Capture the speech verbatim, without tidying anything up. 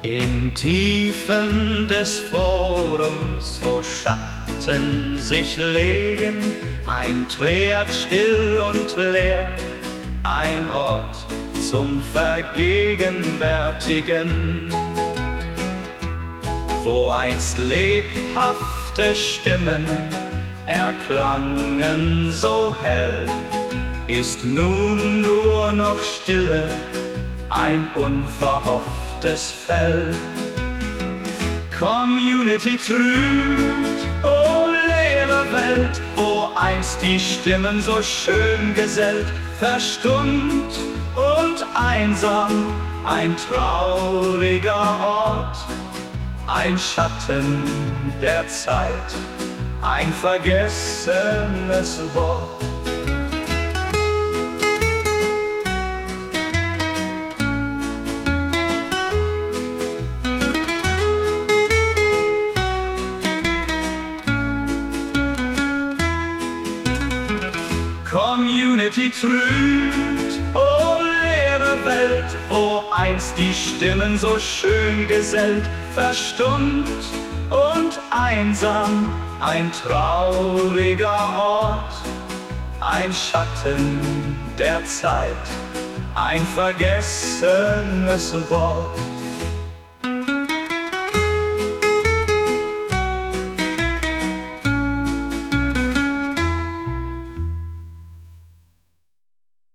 In Tiefen des Forums, wo Schatten sich legen, ein Pferd still und leer, ein Ort zum Vergegenwärtigen, wo einst lebhafte Stimmen erklangen so hell, ist nun nur noch Stille, ein unverhofftes Feld. Community trübt, o leere Welt, wo einst die Stimmen so schön gesellt, verstummt und einsam, ein trauriger Ort, ein Schatten der Zeit, ein vergessenes Wort. Community trübt, o leere Welt, wo einst die Stimmen so schön gesellt, verstummt und einsam, ein trauriger Ort, ein Schatten der Zeit, ein vergessenes Wort.